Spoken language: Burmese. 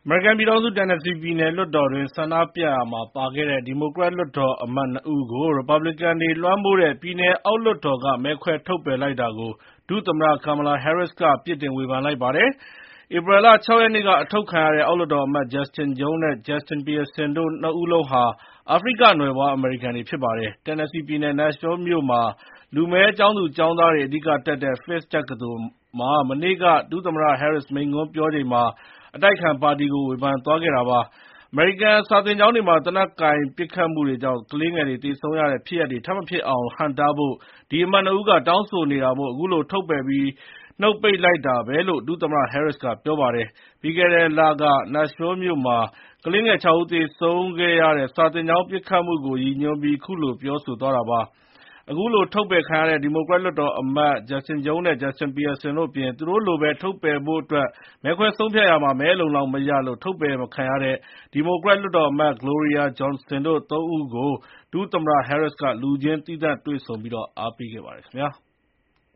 အမေရိကန်ပြည်ထောင်စု Tennessee ပြည်နယ်လွှတ်တော်တွင်း ဆန္ဒပြရာမှာပါခဲ့တဲ့ ဒီမိုကရက်လွှတ်တော်အမတ် ၂ ဦးကို ရီပတ်ဘလစ်ကန်တွေ လွှမ်းမိုးတဲ့ ပြည်နယ်အောက်လွှတ်တော်က မဲခွဲထုတ်ပယ်လိုက်တာကို ဒုသမ္မတ Kamala Harris က ပြစ်တင်ဝေဖန်လိုက်ပါတယ်။ ဧပြီလ ၆ ရက်နေ့က အထုတ်ခံရတဲ့ အောက်လွှတ်တော်အမတ် Justin Jones နဲ့ Justin Pearson တို့ ၂ ဦးစလုံးဟာ အာဖရိကနွယ်ဖွား အမေရိကန်တွေ ဖြစ်ပါတယ်။ Tennessee ပြည်နယ် Nashville မြို့မှာ လူမည်းကျောင်းသူကျောင်းသားတွေ အဓိကတက်တဲ့ Fisk တက္ကသိုလ်မှာ မနေ့က ဒုသမ္မတ Harris မိန့်ခွန်းပြောချိန်မှာ အတိုက်အခံပါတီကို ဝေဖန်သွားခဲ့တာပါ။ အမေရိကန်စာသင်ကျောင်းတွေမှာ သေနတ်ကိုင်ပစ်ခတ်မှုတွေကြောင့် ကလေးငယ်တွေ သေဆုံးရတဲ့ဖြစ်ရပ်တွေ ထပ်မဖြစ်အောင် ဟန့်တားဖို့ ဒီအမတ် ၂ ဦးက တောင်းဆိုနေတာမို့ အခုလို ထုတ်ပယ်ပြီး နှုတ်ပိတ်လိုက်တာပဲလို့ ဒုသမ္မတ Harris က ပြောပါတယ်။ ပြီးခဲ့တဲ့လက Nashville မြို့မှာ ကလေးငယ် ၆ ဦး သေဆုံးခဲ့ရတဲ့ စာသင်ကျောင်းပစ်ခတ်မှုကို ရည်ညွှန်းပြီး အခုလို ပြောဆိုသွားတာပါ။ အခုလို ထုတ်ပယ်ခံရတဲ့ ဒီမိုကရက်လွှတ်တော်အမတ် Justin Jones နဲ့ Justin Pearson တို့အပြင် သူတို့လိုပဲ ထုတ်ပယ်ဖို့အတွက် မဲခွဲဆုံးဖြတ်ရာမှာ မဲအလုံအလောက်မရလို့ ထုတ်ပယ်မခံရတဲ့ ဒီမိုကရက်လွှတ်တော်အမတ် Gloria Johnson တို့ ၃ ဦးကို ဒုသမ္မတ Harris က လူချင်းသီးသန့်တွေ့ဆုံပြီး အားပေးခဲ့ပါတယ်ခင်ဗျာ။